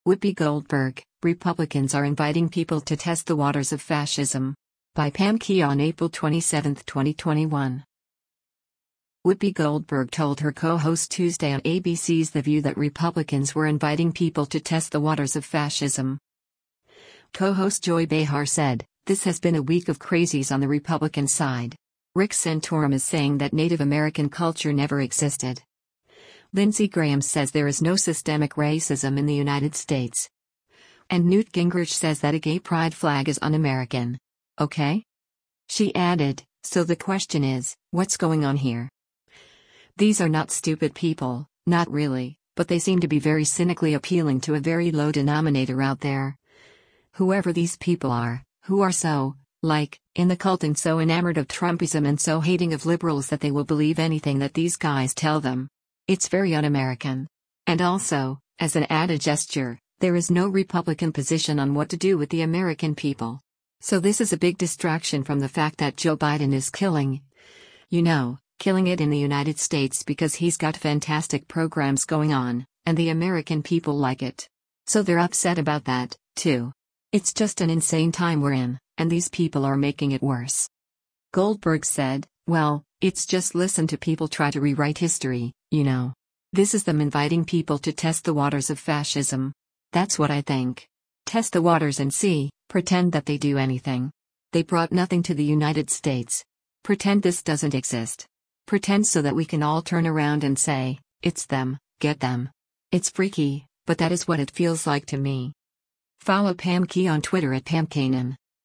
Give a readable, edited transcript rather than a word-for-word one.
Whoopi Goldberg, Republicans are inviting people to test the waters of fascism. By Pam Key on April 27, 2021. Whoopi Goldberg told her co-host Tuesday on ABC's The View that Republicans were inviting people to test the waters of fascism. Co-host Joy Behar said, "This has been a week of crazies on the Republican side. Rick Santorum is saying that Native American culture never existed. Lindsey Graham says there is no systemic racism in the United States. And Newt Gingrich says that a gay pride flag is un-American. Okay?" She added, "So the question is, what's going on here? These are not stupid people, not really, but they seem to be very cynically appealing to a very low denominator out there. Whoever these people are, who are so, in the cult and so enamored of Trumpism and so hating of liberals that they will believe anything that these guys tell them. It's very un-American. And also, as an added gesture, there is no Republican position on what to do with the American people. So this is a big distraction from the fact that Joe Biden is killing it in the United States because he's got fantastic programs going on, and the American people like it. So they're upset about that, too. It's just an insane time we're in, and these people are making it worse." Goldberg said, "Well, it's just listen to people try to rewrite history, This is them inviting people to test the waters of fascism. That's what I think. Test the waters and see, pretend that they do anything. They brought nothing to the United States. Pretend this doesn't exist. Pretend so that we can all turn around and say, it's them, get them. It's freaky, but that is what it feels like to me." Follow Pam Key on Twitter at PamKanan.